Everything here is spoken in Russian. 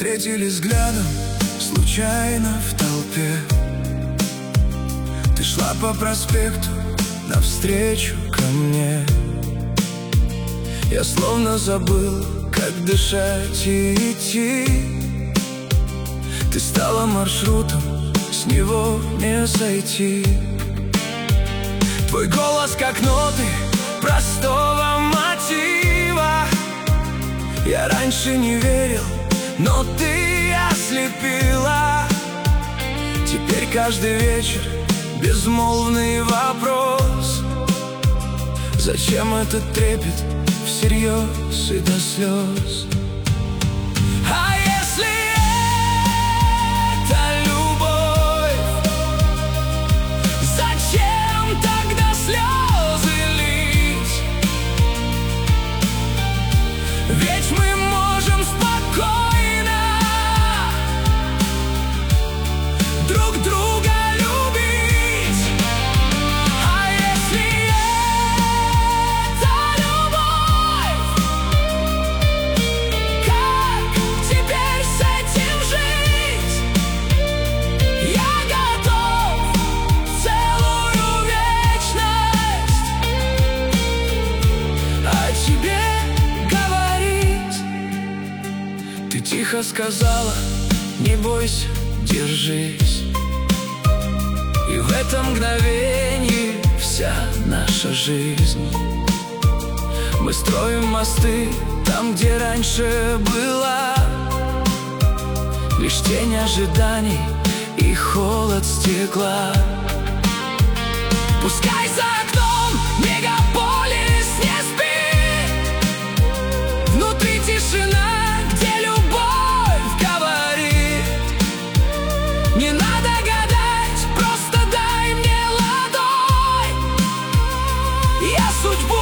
встретились взглядом случайно в толпе. Ты шла по проспекту навстречу ко мне. Я словно забыл, как дышать и идти. Ты стала маршрутом, с него не сойти. Твой голос как ноты простого мотива. Я раньше не верил, но ты ослепила. Теперь каждый вечер безмолвный вопрос: зачем этот трепет всерьез и до слез? А если это любовь, зачем тогда слезы лить? Ведь мы можем спокойно друг друга любить. А если это любовь, как теперь с этим жить? Я готов целую вечность о тебе говорить. Ты тихо сказала: не бойся, держись. И в этом мгновении вся наша жизнь. Мы строим мосты там, где раньше была лишь тень ожиданий и холод стекла. Пускай за окном мегаполис не спит, внутри тишина, где любовь говорит. Не надо гадать, просто дай мне ладонь, я судьбу